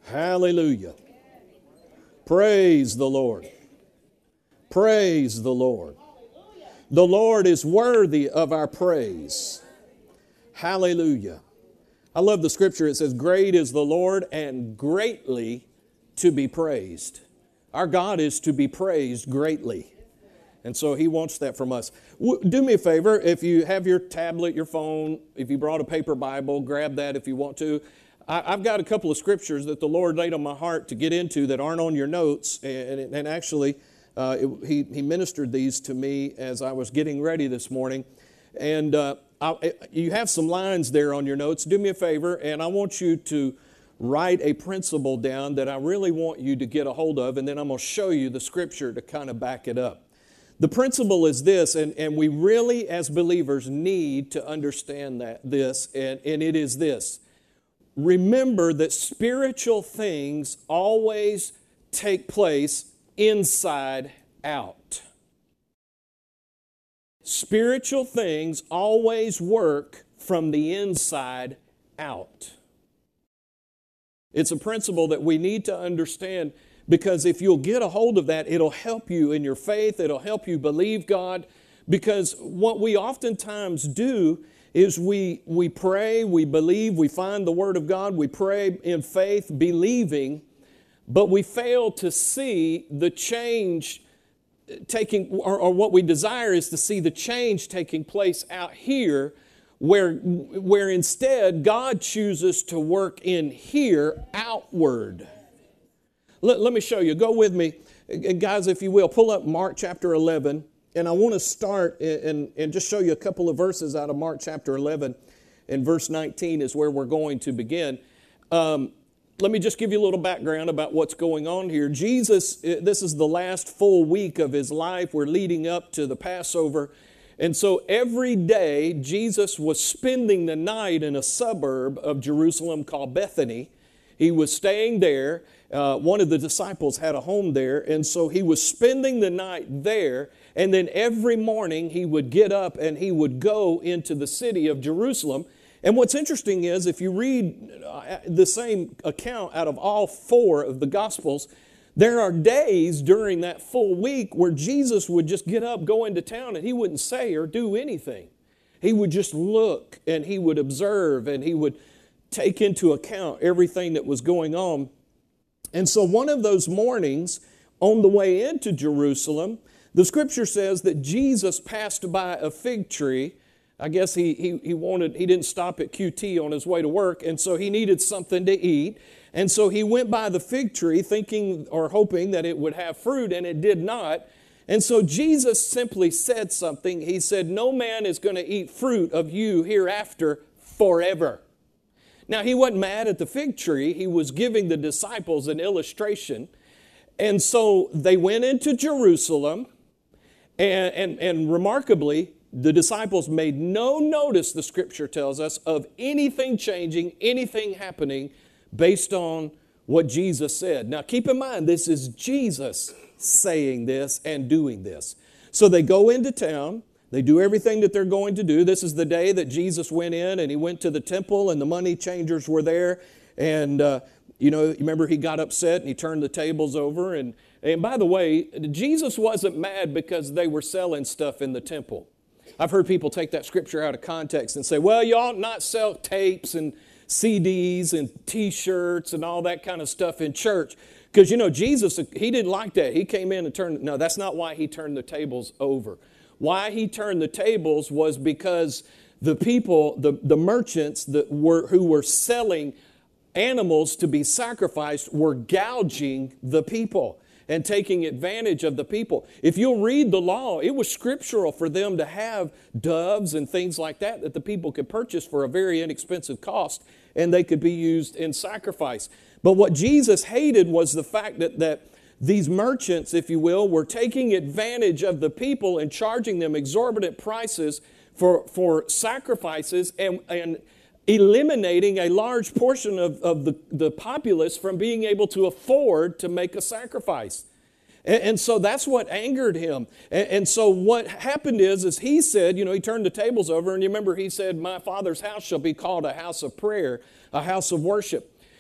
Hallelujah. Praise the Lord. Praise the Lord. The Lord is worthy of our praise. Hallelujah. I love the scripture. It says, great is the Lord and greatly to be praised. Our God is to be praised greatly. And so He wants that from us. Do me a favor, if you have your tablet, your phone, if you brought a paper Bible, grab that if you want to. I've got a couple of scriptures that the Lord laid on my heart to get into that aren't on your notes. And actually, He ministered these to me as I was getting ready this morning. And you have some lines there on your notes. Do me a favor, and I want you to write a principle down that I really want you to get a hold of, and then I'm going to show you the scripture to kind of back it up. The principle is this, and we really as believers need to understand this, and it is this. Remember that spiritual things always take place inside out. Spiritual things always work from the inside out. It's a principle that we need to understand, because if you'll get a hold of that, it'll help you in your faith. It'll help you believe God. Because what we oftentimes do is we pray, we believe, we find the Word of God, we pray in faith, believing, but we fail to see the change taking, or what we desire is to see the change taking place out here, where instead God chooses to work in here outward. Let me show you. Go with me. Guys, if you will, pull up Mark chapter 11. And I want to start and just show you a couple of verses out of Mark chapter 11. And verse 19 is where we're going to begin. Let me just give you a little background about what's going on here. Jesus, this is the last full week of His life. We're leading up to the Passover. And so every day, Jesus was spending the night in a suburb of Jerusalem called Bethany. He was staying there. One of the disciples had a home there. And so He was spending the night there. And then every morning He would get up and He would go into the city of Jerusalem. And what's interesting is, if you read the same account out of all four of the Gospels, there are days during that full week where Jesus would just get up, go into town, and He wouldn't say or do anything. He would just look and He would observe and He would take into account everything that was going on. And so one of those mornings on the way into Jerusalem, the scripture says that Jesus passed by a fig tree. I guess he didn't stop at QT on his way to work, and so he needed something to eat. And so He went by the fig tree thinking or hoping that it would have fruit, and it did not. And so Jesus simply said something. He said, "No man is going to eat fruit of you hereafter forever." Now, He wasn't mad at the fig tree. He was giving the disciples an illustration. And so they went into Jerusalem, and remarkably, the disciples made no notice, the scripture tells us, of anything changing, anything happening based on what Jesus said. Now, keep in mind, this is Jesus saying this and doing this. So they go into town. They do everything that they're going to do. This is the day that Jesus went in, and He went to the temple, and the money changers were there. And, remember He got upset and He turned the tables over. And by the way, Jesus wasn't mad because they were selling stuff in the temple. I've heard people take that scripture out of context and say, well, you ought not sell tapes and CDs and T-shirts and all that kind of stuff in church. Because, Jesus, He didn't like that. He came in and turned. No, that's not why He turned the tables over. Why He turned the tables was because the people, the merchants who were selling animals to be sacrificed were gouging the people and taking advantage of the people. If you'll read the law, it was scriptural for them to have doves and things like that the people could purchase for a very inexpensive cost, and they could be used in sacrifice. But what Jesus hated was the fact that these merchants, if you will, were taking advantage of the people and charging them exorbitant prices for sacrifices and eliminating a large portion of the populace from being able to afford to make a sacrifice. And so that's what angered Him. And so what happened is He said, He turned the tables over, and you remember He said, "My Father's house shall be called a house of prayer, a house of worship."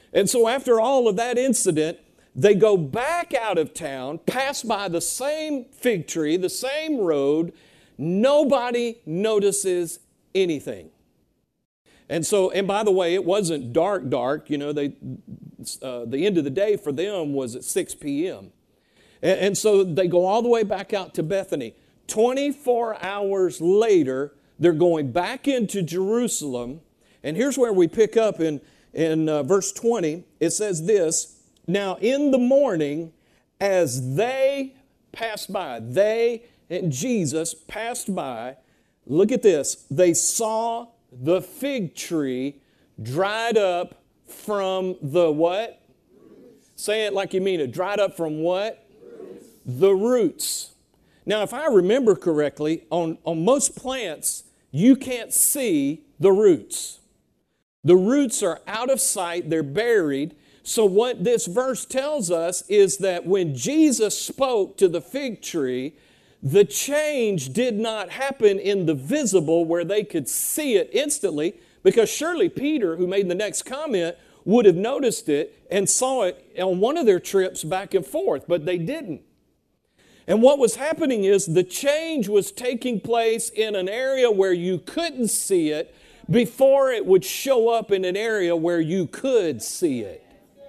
And so after all of that incident, they go back out of town, pass by the same fig tree, the same road. Nobody notices anything. And so, and by the way, it wasn't dark. You know, the end of the day for them was at 6 p.m. And so they go all the way back out to Bethany. 24 hours later, they're going back into Jerusalem. And here's where we pick up in verse 20. It says this, now in the morning, as they passed by, they and Jesus passed by, look at this, they saw the fig tree dried up from the what? Say it like you mean it. Dried up from what? Roots. The roots. Now, if I remember correctly, on most plants, you can't see the roots. The roots are out of sight. They're buried. So what this verse tells us is that when Jesus spoke to the fig tree, the change did not happen in the visible where they could see it instantly, because surely Peter, who made the next comment, would have noticed it and saw it on one of their trips back and forth, but they didn't. And what was happening is the change was taking place in an area where you couldn't see it before it would show up in an area where you could see it.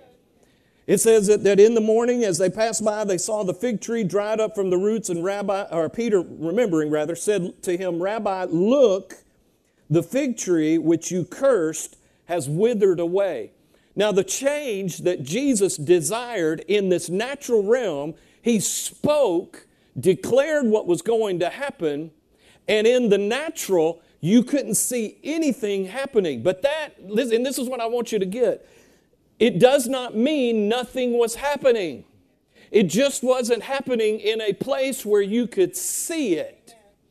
It says that in the morning, as they passed by, they saw the fig tree dried up from the roots, and Peter, remembering rather, said to him, Rabbi, look, the fig tree which you cursed has withered away. Now, the change that Jesus desired in this natural realm, he spoke, declared what was going to happen, and in the natural, you couldn't see anything happening. But and this is what I want you to get. It does not mean nothing was happening. It just wasn't happening in a place where you could see it.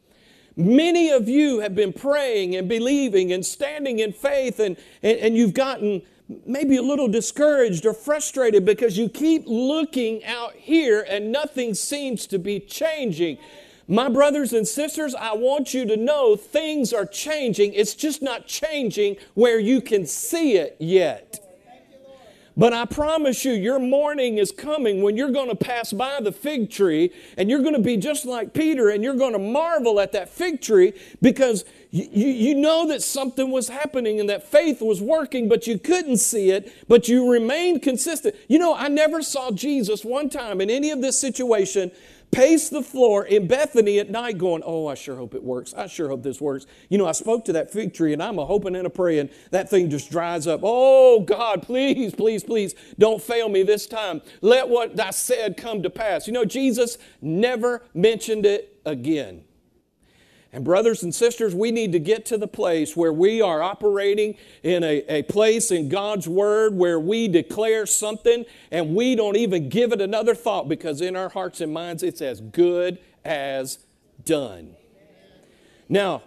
Many of you have been praying and believing and standing in faith, and you've gotten maybe a little discouraged or frustrated because you keep looking out here and nothing seems to be changing. My brothers and sisters, I want you to know things are changing. It's just not changing where you can see it yet. But I promise you, your morning is coming when you're going to pass by the fig tree and you're going to be just like Peter and you're going to marvel at that fig tree because you know that something was happening and that faith was working, but you couldn't see it, but you remained consistent. You know, I never saw Jesus one time in any of this situation pace the floor in Bethany at night going, oh, I sure hope it works. I sure hope this works. You know, I spoke to that fig tree and I'm a hoping and a praying that thing just dries up. Oh, God, please, please, please don't fail me this time. Let what I said come to pass. You know, Jesus never mentioned it again. And brothers and sisters, we need to get to the place where we are operating in a place in God's Word where we declare something and we don't even give it another thought because in our hearts and minds it's as good as done. Now,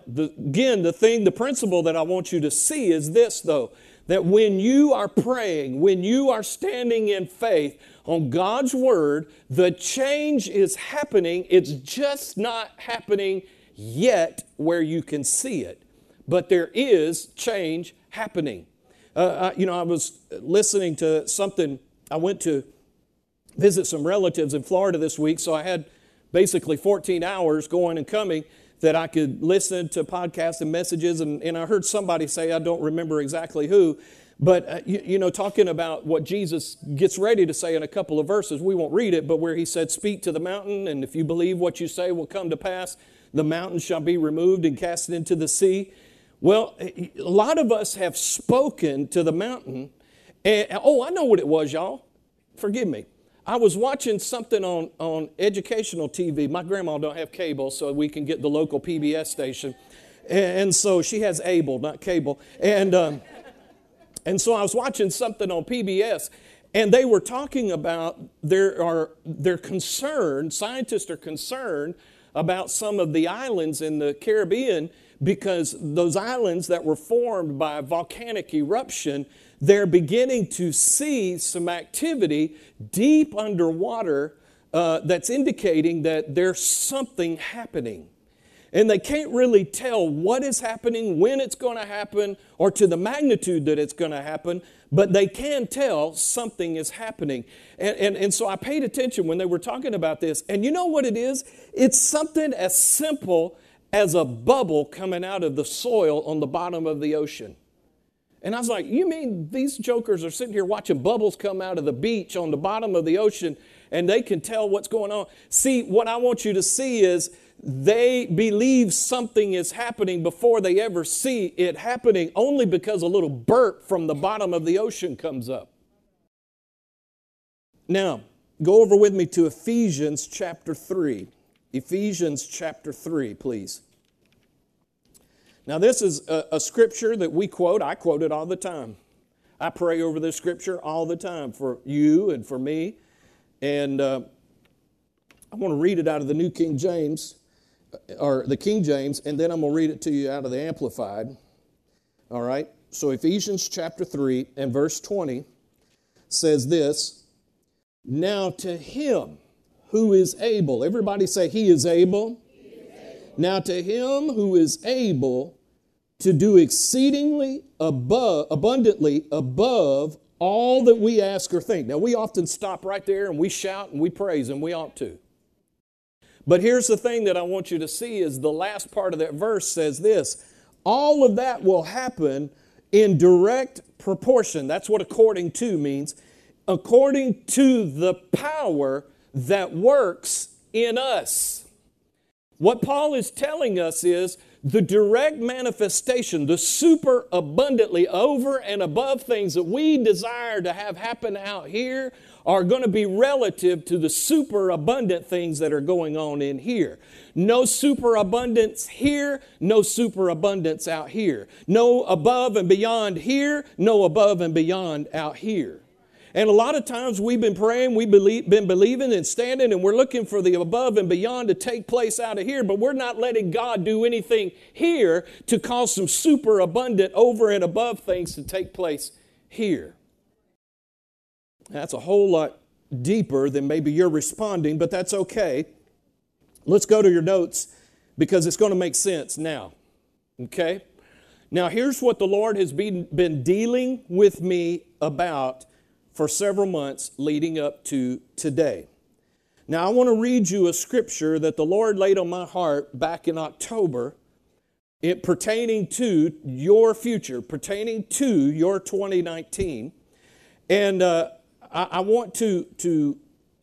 the principle that I want you to see is this though, that when you are praying, when you are standing in faith on God's Word, the change is happening. It's just not happening yet where you can see it. But there is change happening. I was listening to something. I went to visit some relatives in Florida this week, so I had basically 14 hours going and coming that I could listen to podcasts and messages, and I heard somebody say, I don't remember exactly who, but, talking about what Jesus gets ready to say in a couple of verses. We won't read it, but where he said, speak to the mountain, and if you believe what you say will come to pass, the mountain shall be removed and cast into the sea. Well, a lot of us have spoken to the mountain. And, I know what it was, y'all. Forgive me. I was watching something on educational TV. My grandma don't have cable, so we can get the local PBS station. And so she has able, not cable. And so I was watching something on PBS, and they were talking about they're concerned, scientists are concerned about some of the islands in the Caribbean because those islands that were formed by volcanic eruption, they're beginning to see some activity deep underwater that's indicating that there's something happening. And they can't really tell what is happening, when it's going to happen, or to the magnitude that it's going to happen, but they can tell something is happening. And so I paid attention when they were talking about this. And you know what it is? It's something as simple as a bubble coming out of the soil on the bottom of the ocean. And I was like, you mean these jokers are sitting here watching bubbles come out of the beach on the bottom of the ocean, and they can tell what's going on? See, what I want you to see is they believe something is happening before they ever see it happening, only because a little burp from the bottom of the ocean comes up. Now, go over with me to Ephesians chapter 3. Ephesians chapter 3, please. Now, this is a scripture that we quote. I quote it all the time. I pray over this scripture all the time for you and for me. And I want to read it out of the New King James, or the King James, and then I'm going to read it to you out of the Amplified. All right? So Ephesians chapter 3 and verse 20 says this, "Now to him who is able," everybody say, "He is able." He is able. "Now to him who is able to do exceedingly abundantly above all that we ask or think." Now, we often stop right there and we shout and we praise, and we ought to. But here's the thing that I want you to see is the last part of that verse says this, all of that will happen in direct proportion. That's what according to means. According to the power that works in us. What Paul is telling us is the direct manifestation, the super abundantly over and above things that we desire to have happen out here are going to be relative to the super abundant things that are going on in here. No super abundance here, no super abundance out here. No above and beyond here, no above and beyond out here. And a lot of times we've been praying, been believing and standing, and we're looking for the above and beyond to take place out of here, but we're not letting God do anything here to cause some super abundant over and above things to take place here. That's a whole lot deeper than maybe you're responding, but that's okay. Let's go to your notes because it's going to make sense now. Okay? Now here's what the Lord has been dealing with me about for several months leading up to today. Now, I want to read you a scripture that the Lord laid on my heart back in October, pertaining to your future, pertaining to your 2019. And I want to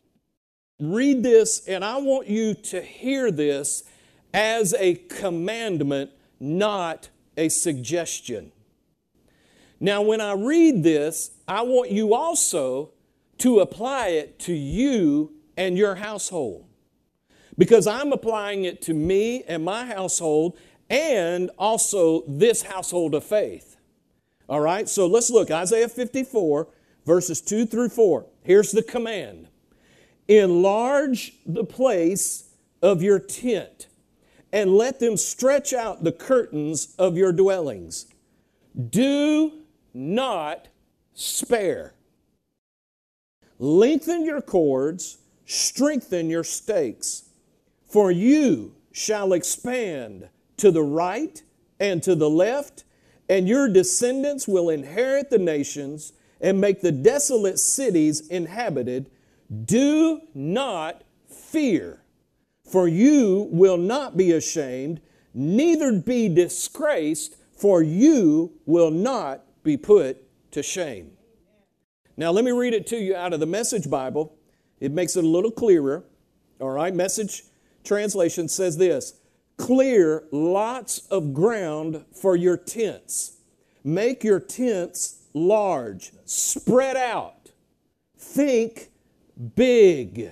read this, and I want you to hear this as a commandment, not a suggestion. Now, when I read this, I want you also to apply it to you and your household. Because I'm applying it to me and my household and also this household of faith. All right, so let's look. Isaiah 54, verses 2 through 4. Here's the command. "Enlarge the place of your tent, and let them stretch out the curtains of your dwellings. Do not spare. Lengthen your cords, strengthen your stakes, for you shall expand to the right and to the left, and your descendants will inherit the nations and make the desolate cities inhabited. Do not fear, for you will not be ashamed, neither be disgraced, for you will not be put to shame." Now let me read it to you out of the Message Bible. It makes it a little clearer. All right, Message translation says this, "Clear lots of ground for your tents. Make your tents large. Spread out. Think big.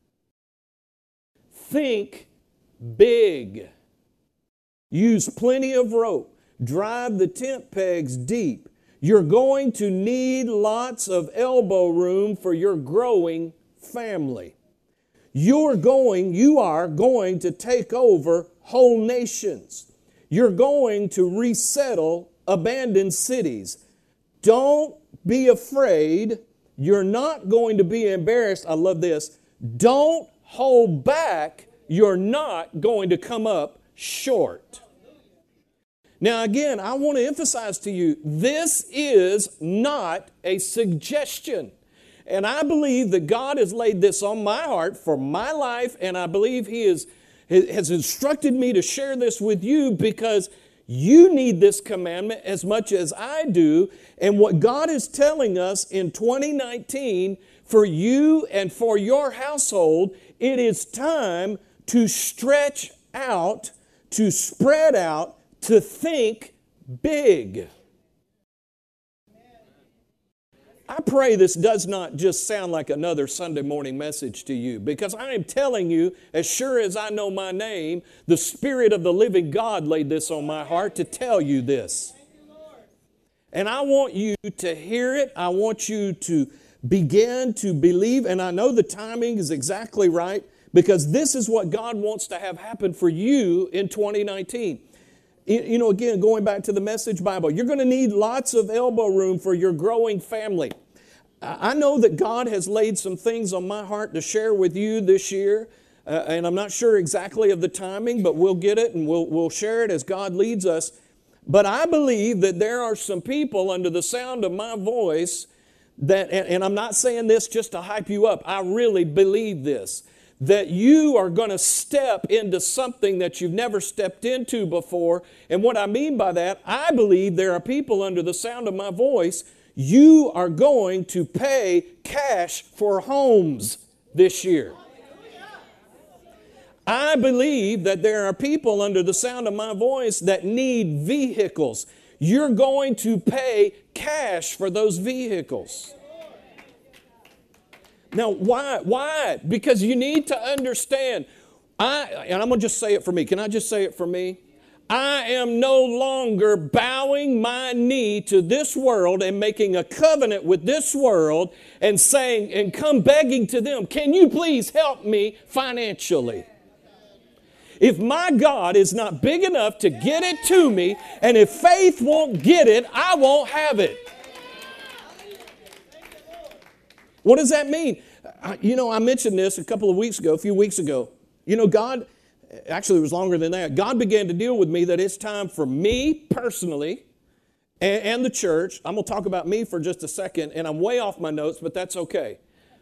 Think big. Use plenty of rope. Drive the tent pegs deep. You're going to need lots of elbow room for your growing family. You are going to take over whole nations. You're going to resettle abandoned cities. Don't be afraid. You're not going to be embarrassed. I love this. Don't hold back. You're not going to come up short. Now, again, I want to emphasize to you, this is not a suggestion. And I believe that God has laid this on my heart for my life, and I believe He has instructed me to share this with you because you need this commandment as much as I do. And what God is telling us in 2019 for you and for your household, it is time to stretch out, to spread out, to think big. I pray this does not just sound like another Sunday morning message to you, because I am telling you, as sure as I know my name, the Spirit of the living God laid this on my heart to tell you this. And I want you to hear it. I want you to begin to believe, and I know the timing is exactly right, because this is what God wants to have happen for you in 2019. You know, again, going back to the Message Bible, you're going to need lots of elbow room for your growing family. I know that God has laid some things on my heart to share with you this year, and I'm not sure exactly of the timing, but we'll get it and we'll share it as God leads us. But I believe that there are some people under the sound of my voice that, and I'm not saying this just to hype you up, I really believe this, that you are going to step into something that you've never stepped into before. And what I mean by that, I believe there are people under the sound of my voice, you are going to pay cash for homes this year. I believe that there are people under the sound of my voice that need vehicles. You're going to pay cash for those vehicles. Now, why? Why? Because you need to understand, and I'm going to just say it for me. Can I just say it for me? I am no longer bowing my knee to this world and making a covenant with this world and saying, and come begging to them, can you please help me financially? If my God is not big enough to get it to me, and if faith won't get it, I won't have it. What does that mean? You know, I mentioned this a few weeks ago. You know, God, actually it was longer than that. God began to deal with me that it's time for me personally and the church. I'm going to talk about me for just a second, and I'm way off my notes, but that's okay.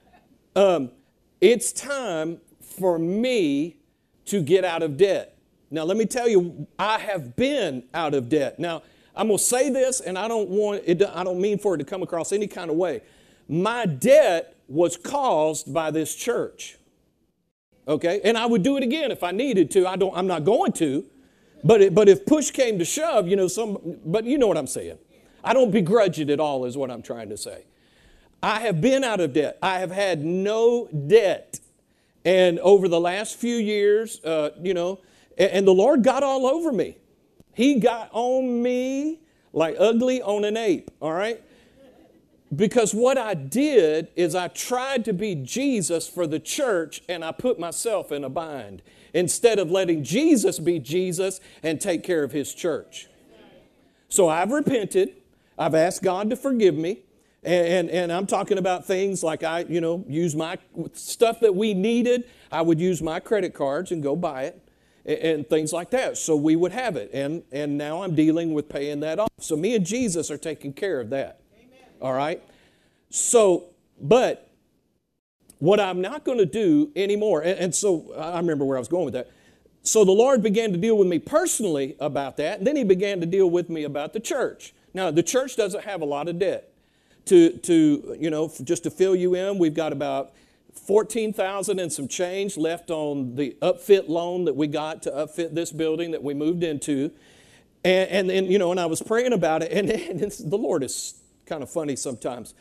It's time for me to get out of debt. Now, let me tell you, I have been out of debt. Now, I'm going to say this, and I don't mean for it to come across any kind of way. My debt was caused by this church. Okay? And I would do it again if I needed to. I'm not going to. But if push came to shove, but you know what I'm saying. I don't begrudge it at all is what I'm trying to say. I have been out of debt. I have had no debt. And over the last few years, and the Lord got all over me. He got on me like ugly on an ape, all right? Because what I did is I tried to be Jesus for the church, and I put myself in a bind instead of letting Jesus be Jesus and take care of His church. So I've repented. I've asked God to forgive me. And I'm talking about things like I use my stuff that we needed. I would use my credit cards and go buy it and things like that. So we would have it. And now I'm dealing with paying that off. So me and Jesus are taking care of that. All right? So, but what I'm not going to do anymore, and so I remember where I was going with that. So the Lord began to deal with me personally about that, and then He began to deal with me about the church. Now, the church doesn't have a lot of debt. Just to fill you in, we've got about $14,000 and some change left on the upfit loan that we got to upfit this building that we moved into. And then, and I was praying about it, and the Lord is kind of funny sometimes.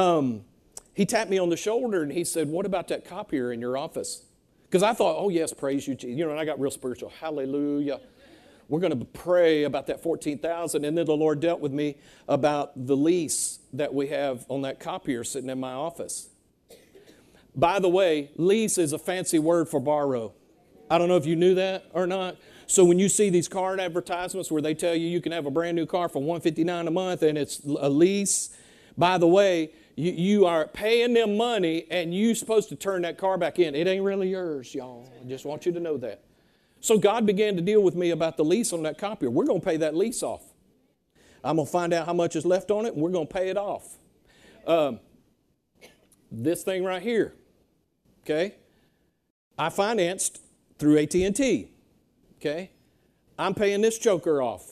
He tapped me on the shoulder and He said, what about that copier in your office? Because I thought, oh yes, praise you, Jesus. And I got real spiritual. Hallelujah. We're going to pray about that $14,000. And then the Lord dealt with me about the lease that we have on that copier sitting in my office. By the way, lease is a fancy word for borrow. I don't know if you knew that or not. So when you see these card advertisements where they tell you can have a brand new car for $159 a month and it's a lease, by the way, you are paying them money and you're supposed to turn that car back in. It ain't really yours, y'all. I just want you to know that. So God began to deal with me about the lease on that copier. We're going to pay that lease off. I'm going to find out how much is left on it, and we're going to pay it off. This thing right here, okay, I financed through AT&T, okay. I'm paying this joker off.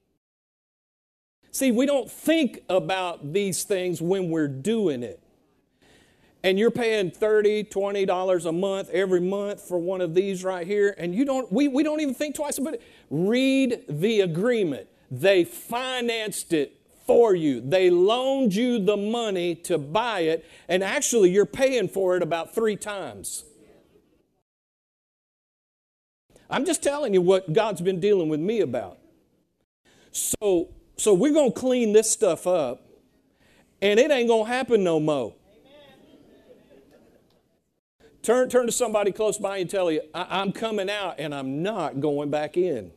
See, we don't think about these things when we're doing it. And you're paying $30, $20 a month every month for one of these right here, and we don't even think twice about it. Read the agreement. They financed it for you. They loaned you the money to buy it, and actually you're paying for it about 3 times. I'm just telling you what God's been dealing with me about. So we're going to clean this stuff up, and it ain't going to happen no more. Turn to somebody close by and tell you, I'm coming out and I'm not going back in.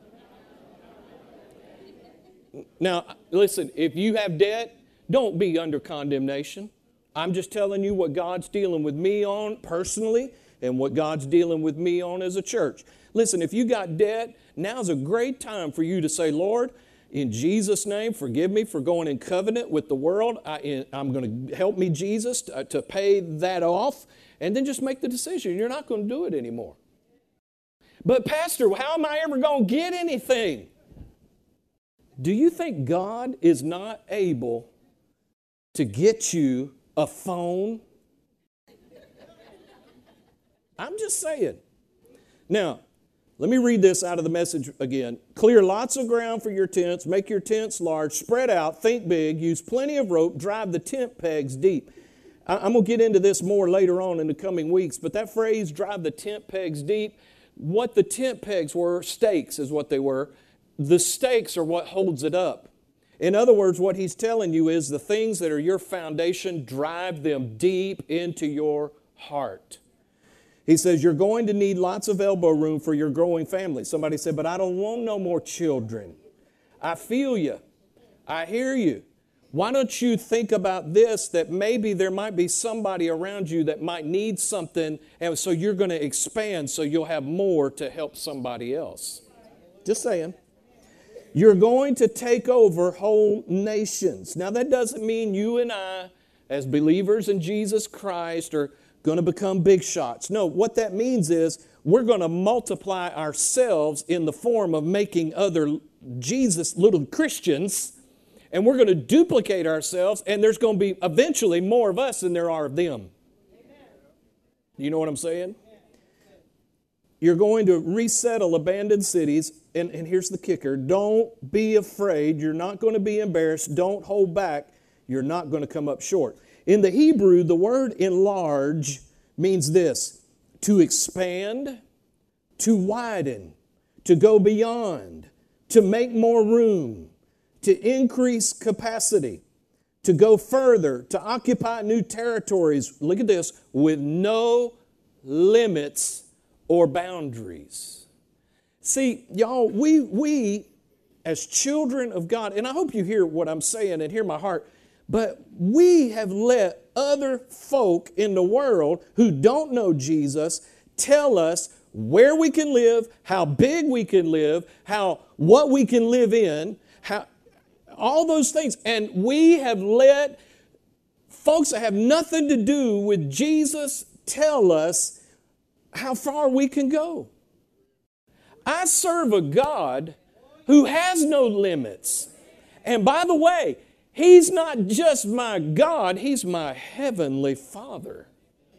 Now, listen, if you have debt, don't be under condemnation. I'm just telling you what God's dealing with me on personally and what God's dealing with me on as a church. Listen, if you got debt, now's a great time for you to say, Lord, in Jesus' name, forgive me for going in covenant with the world. I'm going to help me, Jesus, to pay that off. And then just make the decision. You're not going to do it anymore. But Pastor, how am I ever going to get anything? Do you think God is not able to get you a phone? I'm just saying. Now, let me read this out of the Message again. Clear lots of ground for your tents. Make your tents large. Spread out. Think big. Use plenty of rope. Drive the tent pegs deep. I'm going to get into this more later on in the coming weeks, but that phrase, drive the tent pegs deep, what the tent pegs were, stakes is what they were. The stakes are what holds it up. In other words, what he's telling you is the things that are your foundation, drive them deep into your heart. He says you're going to need lots of elbow room for your growing family. Somebody said, but I don't want no more children. I feel you. I hear you. Why don't you think about this, that maybe there might be somebody around you that might need something, and so you're going to expand so you'll have more to help somebody else. Just saying. You're going to take over whole nations. Now, that doesn't mean you and I, as believers in Jesus Christ, are going to become big shots. No, what that means is we're going to multiply ourselves in the form of making other Jesus little Christians, and we're going to duplicate ourselves, and there's going to be eventually more of us than there are of them. You know what I'm saying? You're going to resettle abandoned cities, and here's the kicker. Don't be afraid. You're not going to be embarrassed. Don't hold back. You're not going to come up short. In the Hebrew, the word enlarge means this: to expand, to widen, to go beyond, to make more room, to increase capacity, to go further, to occupy new territories. Look at this, with no limits or boundaries. See, y'all, we as children of God, and I hope you hear what I'm saying and hear my heart, but we have let other folk in the world who don't know Jesus tell us where we can live, how big we can live, what we can live in, all those things. And we have let folks that have nothing to do with Jesus tell us how far we can go. I serve a God who has no limits. And by the way, He's not just my God, He's my heavenly Father.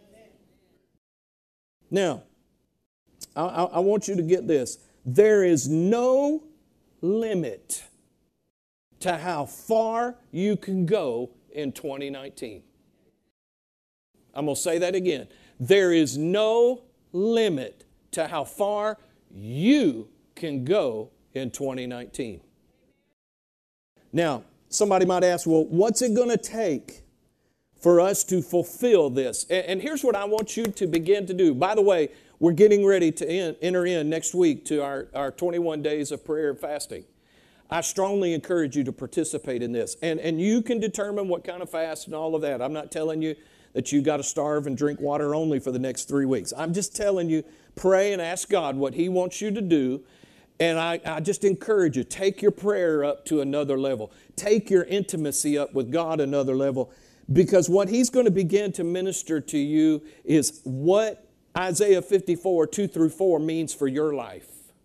Now, I want you to get this. There is no limit to how far you can go in 2019. I'm going to say that again. There is no limit to how far you can go in 2019. Now, somebody might ask, well, what's it going to take for us to fulfill this? And here's what I want you to begin to do. By the way, we're getting ready to enter in next week to our 21 days of prayer and fasting. I strongly encourage you to participate in this. And you can determine what kind of fast and all of that. I'm not telling you that you got to starve and drink water only for the next 3 weeks. I'm just telling you, pray and ask God what He wants you to do. And I just encourage you, take your prayer up to another level. Take your intimacy up with God another level. Because what He's going to begin to minister to you is what Isaiah 54, 2 through 4 means for your life.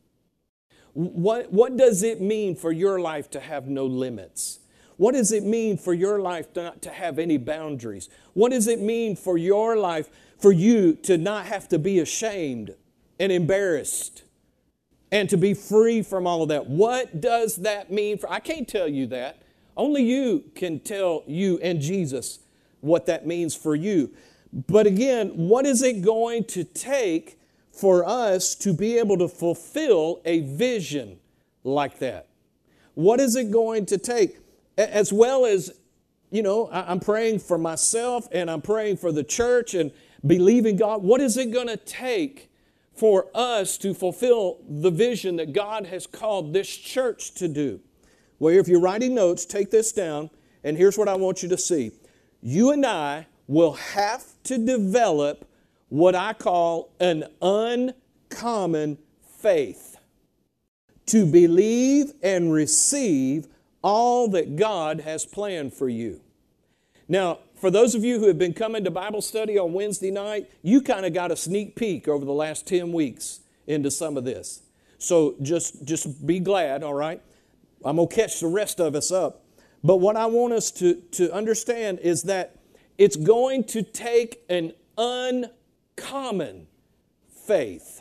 What does it mean for your life to have no limits? What does it mean for your life not to have any boundaries? What does it mean for your life, for you to not have to be ashamed and embarrassed and to be free from all of that? What does that mean? I can't tell you that. Only you can tell you and Jesus what that means for you. But again, what is it going to take for us to be able to fulfill a vision like that? What is it going to take? As well as, I'm praying for myself and I'm praying for the church and believing God. What is it going to take for us to fulfill the vision that God has called this church to do? Well, if you're writing notes, take this down, and here's what I want you to see. You and I will have to develop what I call an uncommon faith to believe and receive all that God has planned for you. Now, for those of you who have been coming to Bible study on Wednesday night, you kind of got a sneak peek over the last 10 weeks into some of this. So just be glad, all right? I'm going to catch the rest of us up. But what I want us to understand is that it's going to take an uncommon faith.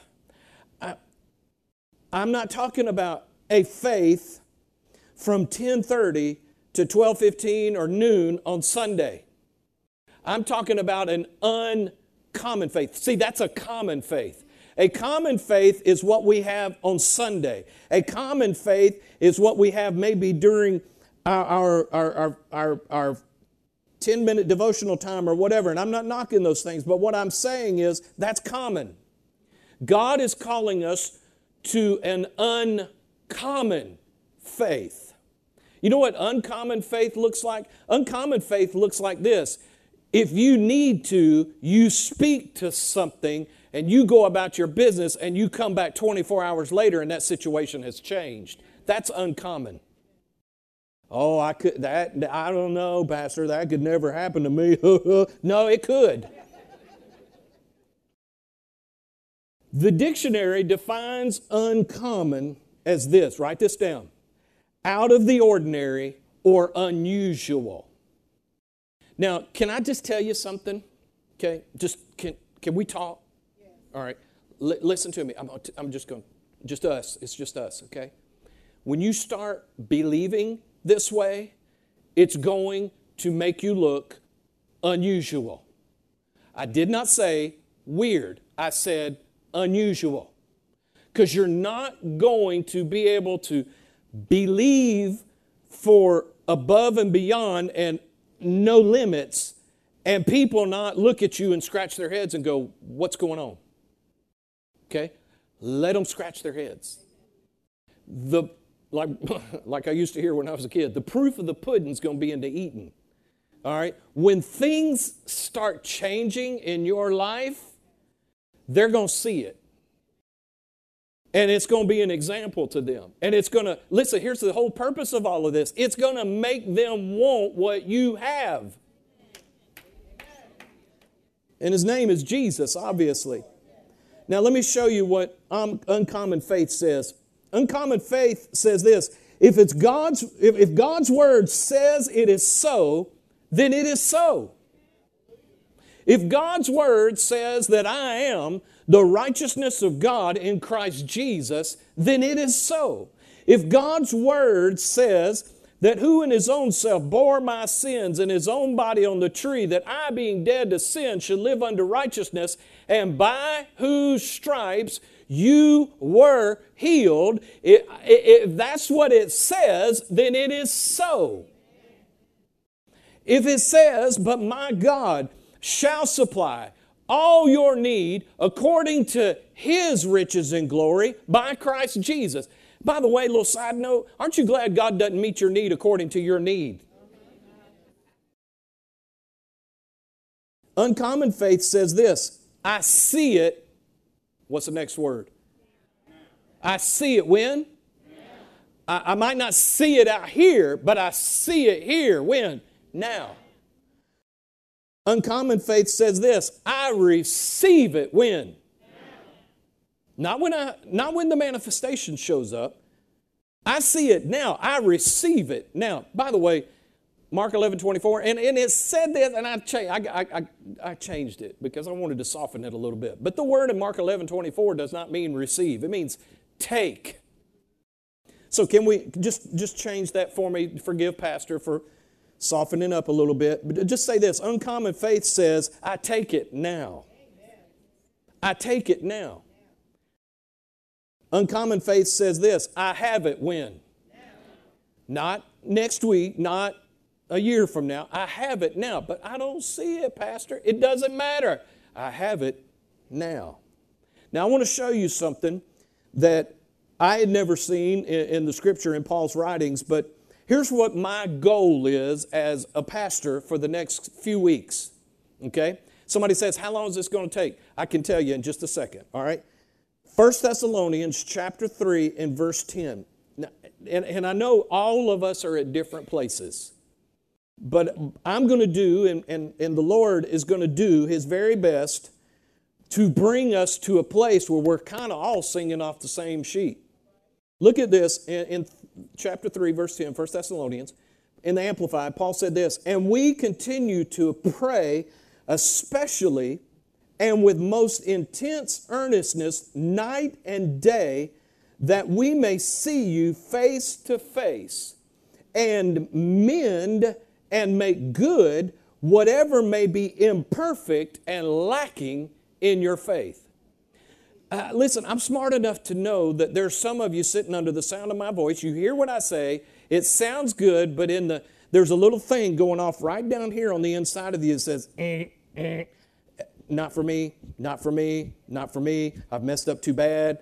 I'm not talking about a faith from 10:30 to 12:15 or noon on Sunday. I'm talking about an uncommon faith. See, that's a common faith. A common faith is what we have on Sunday. A common faith is what we have maybe during our 10-minute devotional time or whatever. And I'm not knocking those things, but what I'm saying is that's common. God is calling us to an uncommon faith. You know what uncommon faith looks like? Uncommon faith looks like this. If you need to, you speak to something and you go about your business and you come back 24 hours later and that situation has changed. That's uncommon. Oh, I don't know, Pastor, that could never happen to me. No, it could. The dictionary defines uncommon as this. Write this down. Out of the ordinary or unusual. Now, can I just tell you something? Okay, can we talk? Yeah. All right, listen to me. I'm just going, just us. It's just us, okay? When you start believing this way, it's going to make you look unusual. I did not say weird. I said unusual. Because you're not going to be able to believe for above and beyond and no limits, and people not look at you and scratch their heads and go, what's going on? Okay? Let them scratch their heads. Like I used to hear when I was a kid, the proof of the pudding's going to be in the eating. All right? When things start changing in your life, they're going to see it. And it's going to be an example to them. And it's going to, listen, here's the whole purpose of all of this. It's going to make them want what you have. And His name is Jesus, obviously. Now let me show you what uncommon faith says. Uncommon faith says this. If God's word says it is so, then it is so. If God's word says that I am the righteousness of God in Christ Jesus, then it is so. If God's word says that who in His own self bore my sins in His own body on the tree, that I being dead to sin should live unto righteousness, and by whose stripes you were healed, if that's what it says, then it is so. If it says, but my God shall supply all your need according to His riches and glory by Christ Jesus. By the way, little side note, aren't you glad God doesn't meet your need according to your need? Uncommon faith says this, I see it. What's the next word? I see it when? I might not see it out here, but I see it here. When? Now. Uncommon faith says this, I receive it when? Not when the manifestation shows up. I see it now. I receive it now. By the way, Mark 11:24, and it said this, and I changed it because I wanted to soften it a little bit. But the word in Mark 11:24 does not mean receive. It means take. So can we just change that for me? Forgive Pastor for softening up a little bit. But just say this, uncommon faith says, I take it now. I take it now. Uncommon faith says this, I have it when? Not next week, not a year from now. I have it now, but I don't see it, Pastor. It doesn't matter. I have it now. Now, I want to show you something that I had never seen in the Scripture in Paul's writings, but here's what my goal is as a pastor for the next few weeks, okay? Somebody says, how long is this going to take? I can tell you in just a second, all right? 1 Thessalonians chapter 3 and verse 10. Now, and I know all of us are at different places, but I'm going to do, and the Lord is going to do His very best to bring us to a place where we're kind of all singing off the same sheet. Look at this in chapter 3, verse 10, 1 Thessalonians. In the Amplified, Paul said this, and we continue to pray especially and with most intense earnestness night and day that we may see you face to face and mend and make good whatever may be imperfect and lacking in your faith. Listen, I'm smart enough to know that there's some of you sitting under the sound of my voice. You hear what I say. It sounds good, but there's a little thing going off right down here on the inside of you that says, not for me, not for me, not for me. I've messed up too bad.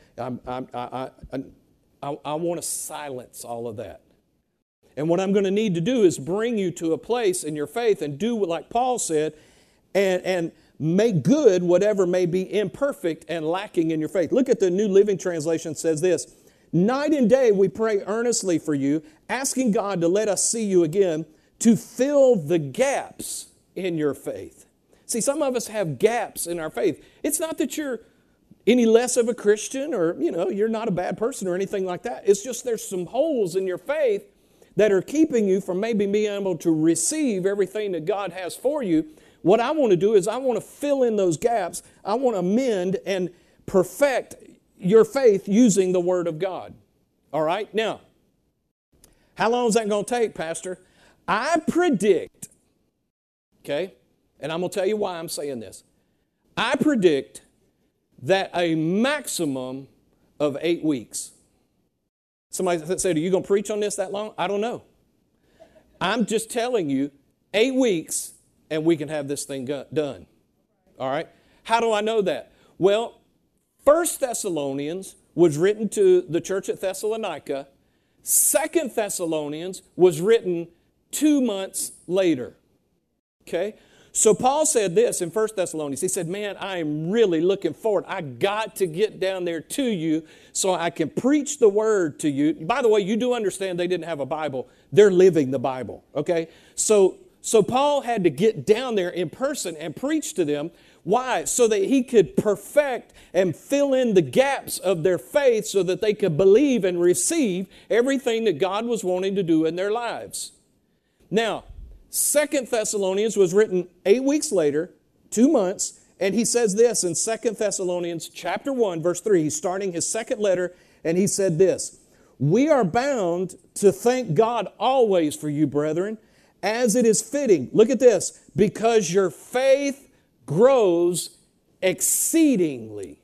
I want to silence all of that. And what I'm going to need to do is bring you to a place in your faith and do like Paul said and make good whatever may be imperfect and lacking in your faith. Look at the New Living Translation says this, night and day we pray earnestly for you, asking God to let us see you again to fill the gaps in your faith. See, some of us have gaps in our faith. It's not that you're any less of a Christian or, you're not a bad person or anything like that. It's just there's some holes in your faith that are keeping you from maybe being able to receive everything that God has for you. What I want to do is I want to fill in those gaps. I want to mend and perfect your faith using the Word of God. All right? Now, how long is that going to take, Pastor? I predict, okay, and I'm going to tell you why I'm saying this. I predict that a maximum of 8 weeks. Somebody said, are you going to preach on this that long? I don't know. I'm just telling you, 8 weeks, and we can have this thing done. All right? How do I know that? Well, 1 Thessalonians was written to the church at Thessalonica. 2 Thessalonians was written 2 months later. Okay? So Paul said this in 1 Thessalonians. He said, man, I am really looking forward. I got to get down there to you so I can preach the word to you. By the way, you do understand they didn't have a Bible. They're living the Bible. Okay? So Paul had to get down there in person and preach to them. Why? So that he could perfect and fill in the gaps of their faith so that they could believe and receive everything that God was wanting to do in their lives. Now, 2 Thessalonians was written 8 weeks later, 2 months, and he says this in 2 Thessalonians chapter 1, verse 3. He's starting his second letter, and he said this, we are bound to thank God always for you, brethren, as it is fitting. Look at this. Because your faith grows exceedingly,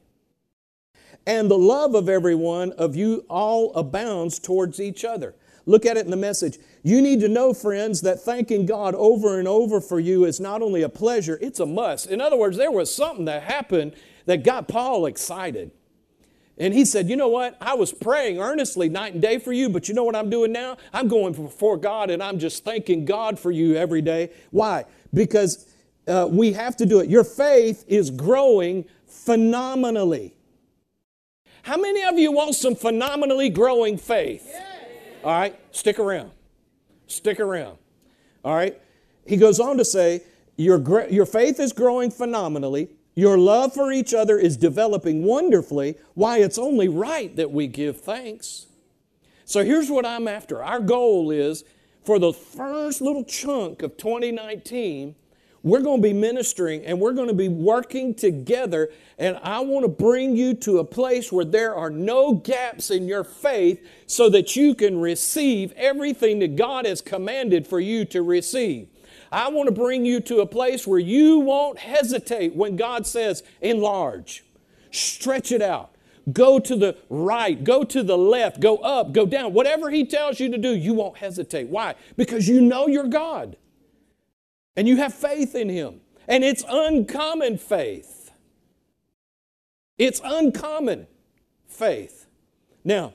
and the love of every one of you all abounds towards each other. Look at it in the Message. You need to know, friends, that thanking God over and over for you is not only a pleasure, it's a must. In other words, there was something that happened that got Paul excited. And he said, you know what? I was praying earnestly night and day for you, but you know what I'm doing now? I'm going before God and I'm just thanking God for you every day. Why? Because we have to do it. Your faith is growing phenomenally. How many of you want some phenomenally growing faith? All right, stick around. Stick around. All right. He goes on to say, your faith is growing phenomenally. Your love for each other is developing wonderfully. Why, it's only right that we give thanks. So here's what I'm after. Our goal is, for the first little chunk of 2019, we're going to be ministering and we're going to be working together, and I want to bring you to a place where there are no gaps in your faith so that you can receive everything that God has commanded for you to receive. I want to bring you to a place where you won't hesitate when God says, enlarge, stretch it out, go to the right, go to the left, go up, go down. Whatever He tells you to do, you won't hesitate. Why? Because you know your God. And you have faith in Him. And it's uncommon faith. It's uncommon faith. Now,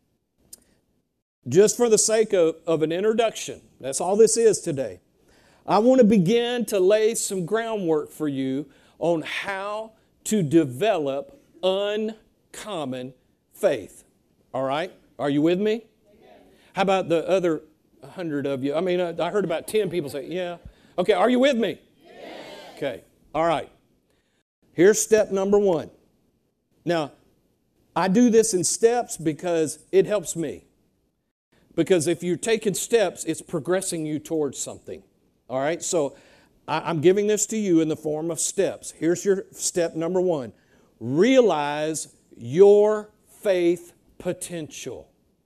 just for the sake of an introduction, that's all this is today, I want to begin to lay some groundwork for you on how to develop uncommon faith. All right? Are you with me? How about the other 100 of you? I mean, I heard about 10 people say, yeah. Okay, are you with me? Yes. Okay, all right. Here's step number 1. Now, I do this in steps because it helps me. Because if you're taking steps, it's progressing you towards something. All right, so I'm giving this to you in the form of steps. Here's your step number 1. Realize your faith potential.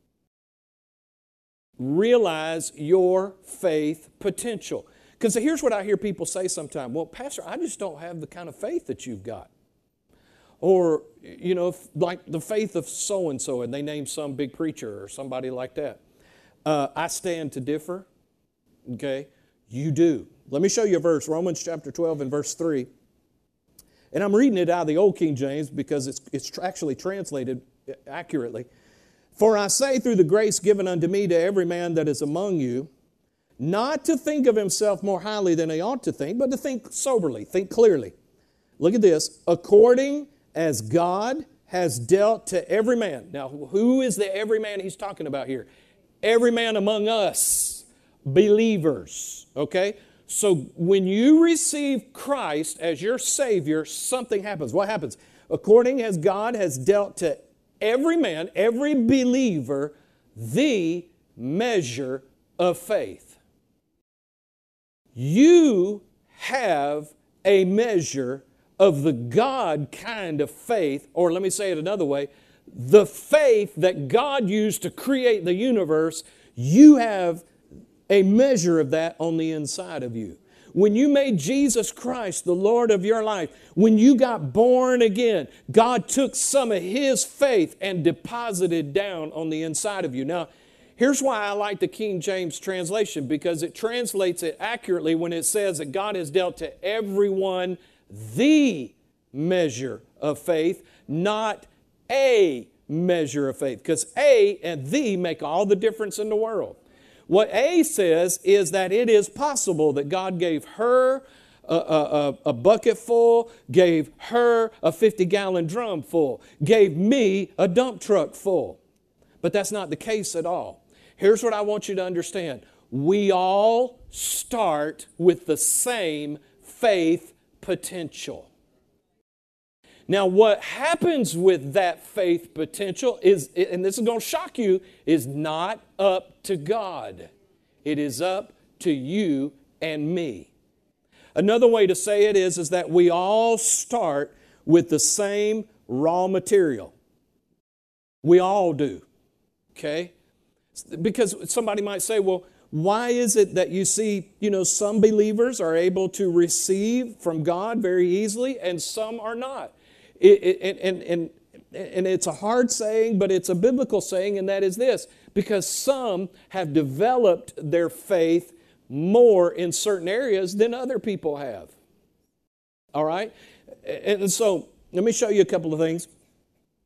Realize your faith potential. Because here's what I hear people say sometimes. Well, Pastor, I just don't have the kind of faith that you've got. Or, you know, like the faith of so-and-so, and they name some big preacher or somebody like that. I stand to differ. Okay? You do. Let me show you a verse, Romans chapter 12 and verse 3. And I'm reading it out of the Old King James because it's actually translated accurately. For I say through the grace given unto me to every man that is among you, not to think of himself more highly than he ought to think, but to think soberly, think clearly. Look at this. According as God has dealt to every man. Now, who is the every man he's talking about here? Every man among us, believers. Okay? So when you receive Christ as your Savior, something happens. What happens? According as God has dealt to every man, every believer, the measure of faith. You have a measure of the God kind of faith, or let me say it another way, the faith that God used to create the universe. You have a measure of that on the inside of you. When you made Jesus Christ the Lord of your life, when you got born again, God took some of His faith and deposited down on the inside of you. Now, here's why I like the King James translation, because it translates it accurately when it says that God has dealt to everyone the measure of faith, not a measure of faith. Because a and the make all the difference in the world. What A says is that it is possible that God gave her a bucket full, gave her a 50-gallon drum full, gave me a dump truck full. But that's not the case at all. Here's what I want you to understand. We all start with the same faith potential. Now, what happens with that faith potential is, and this is going to shock you, is not up to God. It is up to you and me. Another way to say it is that we all start with the same raw material. We all do. Okay? Because somebody might say, well, why is it that you see, some believers are able to receive from God very easily and some are not? And it's a hard saying, but it's a biblical saying, and that is this: because some have developed their faith more in certain areas than other people have. All right? And so, let me show you a couple of things.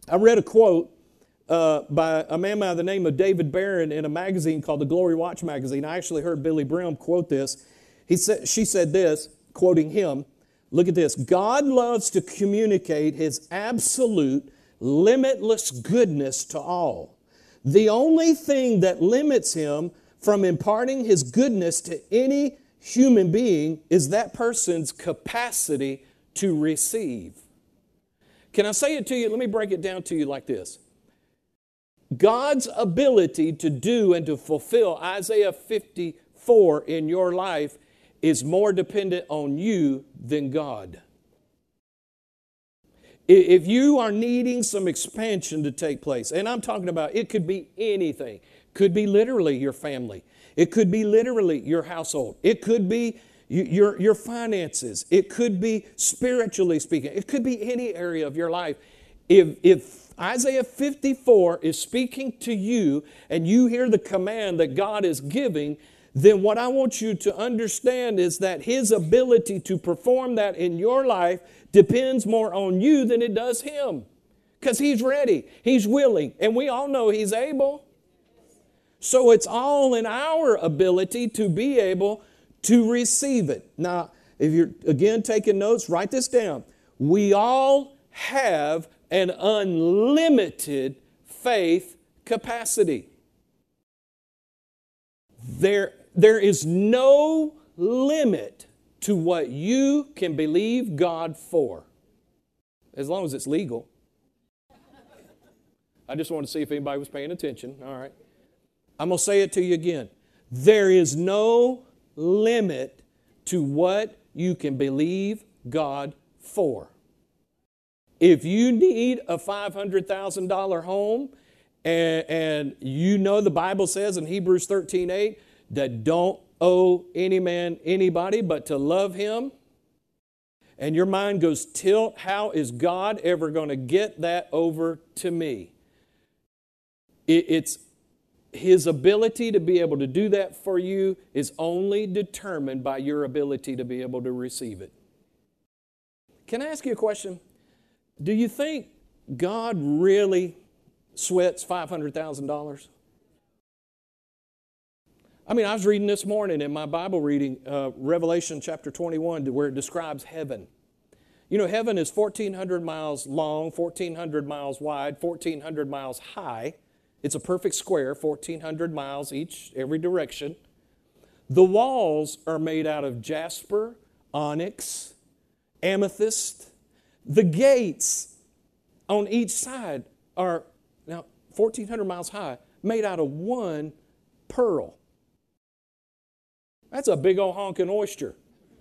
I read a quote by a man by the name of David Barron in a magazine called the Glory Watch magazine. I actually heard Billy Brim quote this. She said this, quoting him, look at this: God loves to communicate His absolute, limitless goodness to all. The only thing that limits Him from imparting His goodness to any human being is that person's capacity to receive. Can I say it to you? Let me break it down to you like this. God's ability to do and to fulfill Isaiah 54 in your life is more dependent on you than God. If you are needing some expansion to take place, and I'm talking about, it could be anything. Could be literally your family. It could be literally your household. It could be your finances. It could be spiritually speaking. It could be any area of your life. If Isaiah 54 is speaking to you and you hear the command that God is giving, then what I want you to understand is that His ability to perform that in your life depends more on you than it does Him. Because He's ready, He's willing, and we all know He's able. So it's all in our ability to be able to receive it. Now, if you're, again, taking notes, write this down. We all have an unlimited faith capacity. There is no limit to what you can believe God for, as long as it's legal. I just wanted to see if anybody was paying attention. All right. I'm going to say it to you again. There is no limit to what you can believe God for. If you need a $500,000 home, and you know the Bible says in Hebrews 13:8 that don't owe any man anybody but to love him, and your mind goes tilt, how is God ever going to get that over to me? It's His ability to be able to do that for you is only determined by your ability to be able to receive it. Can I ask you a question? Do you think God really sweats $500,000? I mean, I was reading this morning in my Bible reading, Revelation chapter 21, where it describes heaven. You know, heaven is 1,400 miles long, 1,400 miles wide, 1,400 miles high. It's a perfect square, 1,400 miles every direction. The walls are made out of jasper, onyx, amethyst. The gates on each side are, now, 1,400 miles high, made out of one pearl. That's a big old honking oyster.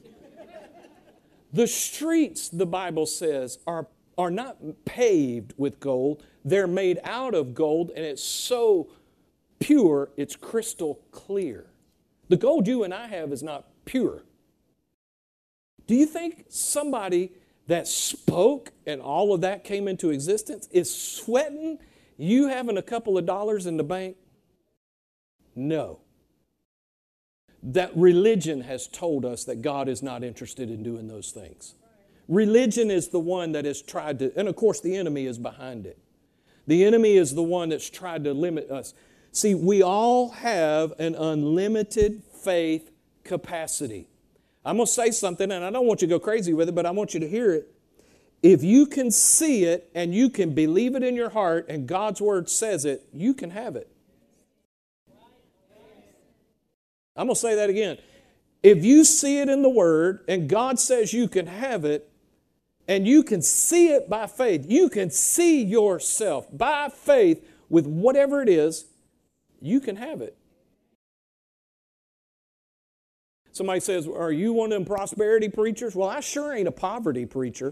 The streets, the Bible says, are not paved with gold. They're made out of gold, and it's so pure, it's crystal clear. The gold you and I have is not pure. Do you think somebody that spoke and all of that came into existence is sweating you having a couple of dollars in the bank? No. That religion has told us that God is not interested in doing those things. Religion is the one that has tried to, and of course the enemy is behind it. The enemy is the one that's tried to limit us. See, we all have an unlimited faith capacity. I'm going to say something, and I don't want you to go crazy with it, but I want you to hear it. If you can see it and you can believe it in your heart and God's Word says it, you can have it. I'm going to say that again. If you see it in the Word and God says you can have it, and you can see it by faith, you can see yourself by faith with whatever it is, you can have it. Somebody says, are you one of them prosperity preachers? Well, I sure ain't a poverty preacher.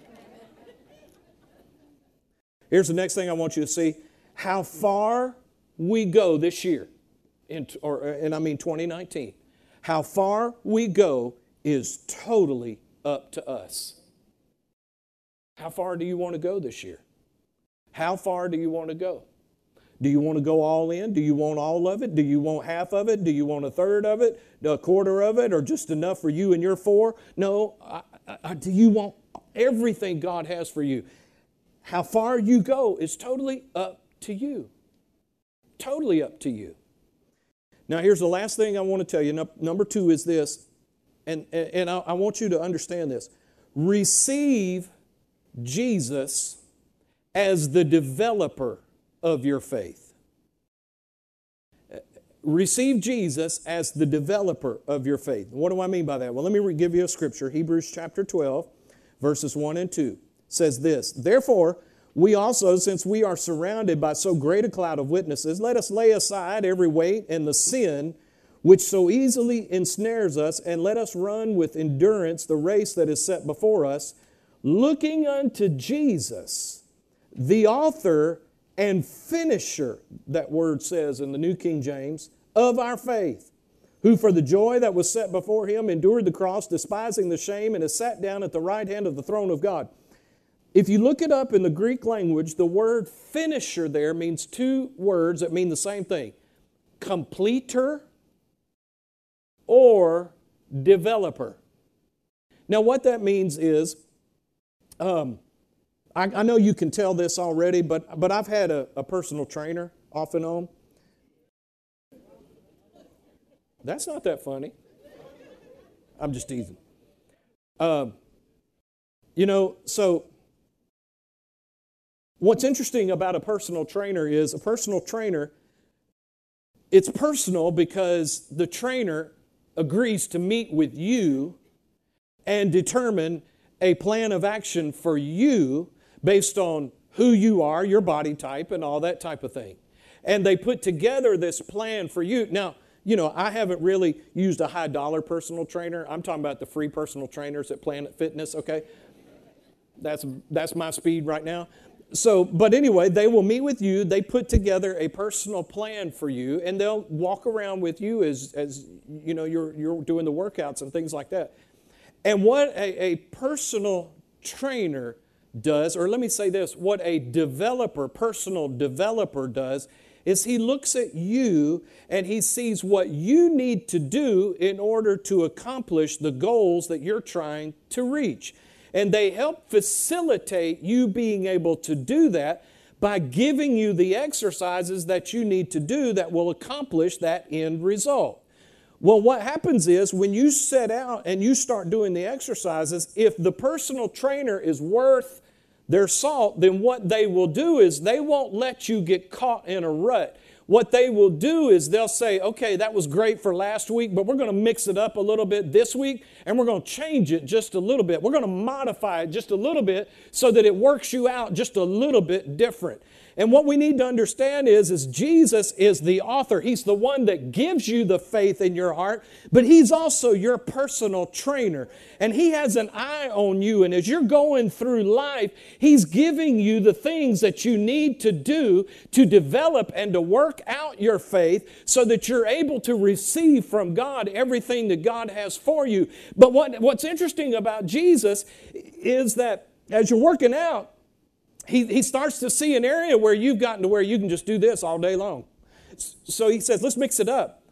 Here's the next thing I want you to see. How far we go this year, and I mean 2019. How far we go is totally up to us. How far do you want to go this year? How far do you want to go? Do you want to go all in? Do you want all of it? Do you want half of it? Do you want a third of it? A quarter of it? Or just enough for you and your four? No. Do you want everything God has for you? How far you go is totally up to you. Totally up to you. Now, here's the last thing I want to tell you. Number 2 is this, and I want you to understand this. Receive Jesus as the developer of your faith. Receive Jesus as the developer of your faith. What do I mean by that? Well, let me give you a scripture. Hebrews chapter 12, verses 1 and 2 says this, "Therefore, we also, since we are surrounded by so great a cloud of witnesses, let us lay aside every weight and the sin which so easily ensnares us, and let us run with endurance the race that is set before us, looking unto Jesus, the author and finisher," that word says in the New King James, "of our faith, who for the joy that was set before him endured the cross, despising the shame, and has sat down at the right hand of the throne of God." If you look it up in the Greek language, the word finisher there means 2 words that mean the same thing. Completer or developer. Now what that means is, I know you can tell this already, but I've had a personal trainer off and on. That's not that funny. I'm just teasing. So what's interesting about a personal trainer is it's personal because the trainer agrees to meet with you and determine a plan of action for you based on who you are, your body type, and all that type of thing. And they put together this plan for you. Now, I haven't really used a high dollar personal trainer. I'm talking about the free personal trainers at Planet Fitness, okay? That's my speed right now. But anyway, they will meet with you. They put together a personal plan for you, and they'll walk around with you as you're doing the workouts and things like that. And what a personal trainer does, or let me say this, what a personal developer does, is he looks at you and he sees what you need to do in order to accomplish the goals that you're trying to reach. And they help facilitate you being able to do that by giving you the exercises that you need to do that will accomplish that end result. Well, what happens is when you set out and you start doing the exercises, if the personal trainer is worth their salt, then what they will do is they won't let you get caught in a rut. What they will do is they'll say, okay, that was great for last week, but we're going to mix it up a little bit this week, and we're going to change it just a little bit. We're going to modify it just a little bit so that it works you out just a little bit different. And what we need to understand is Jesus is the author. He's the one that gives you the faith in your heart, but He's also your personal trainer. And He has an eye on you. And as you're going through life, He's giving you the things that you need to do to develop and to work out your faith so that you're able to receive from God everything that God has for you. But what's interesting about Jesus is that as you're working out, He starts to see an area where you've gotten to where you can just do this all day long. So He says, let's mix it up.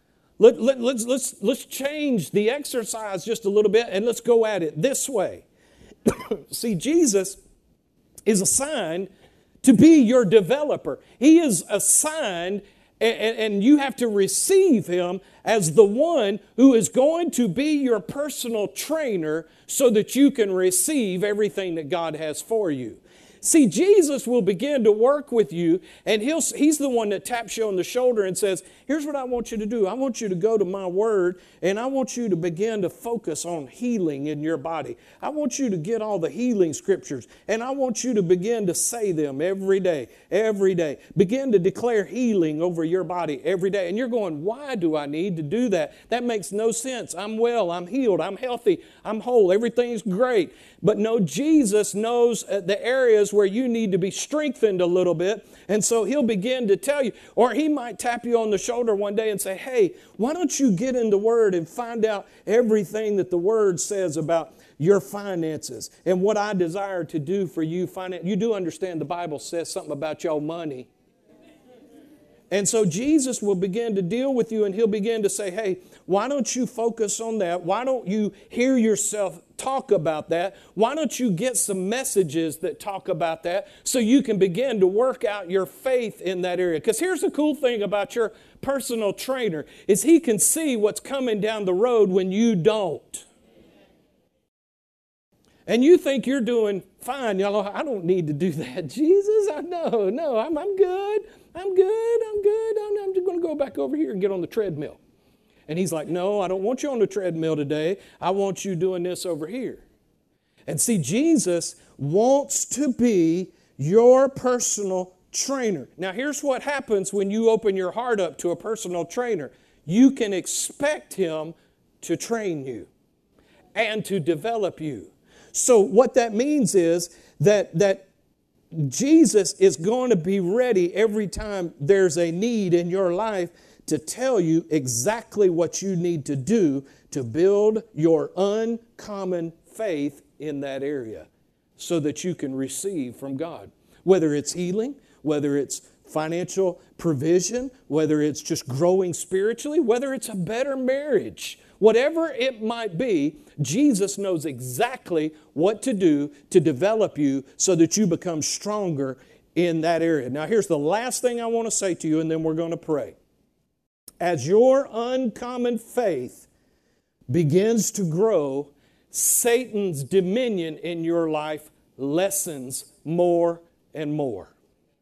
Let's change the exercise just a little bit and let's go at it this way. See, Jesus is assigned to be your developer. He is assigned, and you have to receive Him as the one who is going to be your personal trainer so that you can receive everything that God has for you. See, Jesus will begin to work with you, and He's the one that taps you on the shoulder and says, here's what I want you to do. I want you to go to my Word, and I want you to begin to focus on healing in your body. I want you to get all the healing scriptures, and I want you to begin to say them every day, every day. Begin to declare healing over your body every day. And you're going, why do I need to do that? That makes no sense. I'm well, I'm healed, I'm healthy, I'm whole, everything's great. But no, Jesus knows the areas where you need to be strengthened a little bit. And so He'll begin to tell you, or He might tap you on the shoulder one day and say, hey, why don't you get in the Word and find out everything that the Word says about your finances and what I desire to do for you. You do understand the Bible says something about your money. And so Jesus will begin to deal with you, and he'll begin to say, hey, why don't you focus on that? Why don't you hear yourself talk about that? Why don't you get some messages that talk about that so you can begin to work out your faith in that area? Because here's the cool thing about your personal trainer is he can see what's coming down the road when you don't. And you think you're doing fine. You know, I don't need to do that, Jesus. I'm good. I'm just going to go back over here and get on the treadmill. And he's like, no, I don't want you on the treadmill today. I want you doing this over here. And see, Jesus wants to be your personal trainer. Now, here's what happens when you open your heart up to a personal trainer. You can expect him to train you and to develop you. So what that means is that Jesus is going to be ready every time there's a need in your life to tell you exactly what you need to do to build your uncommon faith in that area so that you can receive from God. Whether it's healing, whether it's financial provision, whether it's just growing spiritually, whether it's a better marriage, whatever it might be, Jesus knows exactly what to do to develop you so that you become stronger in that area. Now, here's the last thing I want to say to you, and then we're going to pray. As your uncommon faith begins to grow, Satan's dominion in your life lessens more and more.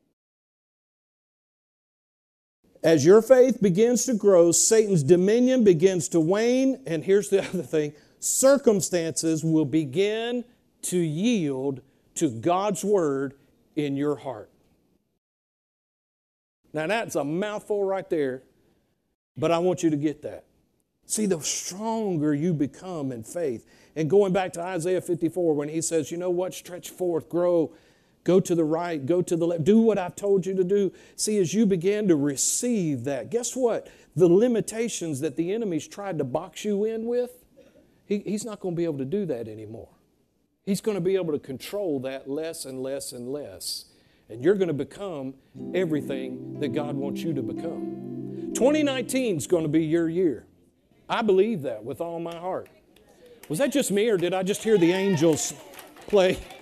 As your faith begins to grow, Satan's dominion begins to wane, and here's the other thing, circumstances will begin to yield to God's word in your heart. Now that's a mouthful right there, but I want you to get that. See, the stronger you become in faith, and going back to Isaiah 54 when he says, you know what, stretch forth, grow, go to the right, go to the left, do what I've told you to do. See, as you begin to receive that, guess what? The limitations that the enemy's tried to box you in with, he's not going to be able to do that anymore. He's going to be able to control that less and less and less. And you're going to become everything that God wants you to become. 2019 is going to be your year. I believe that with all my heart. Was that just me, or did I just hear the angels play?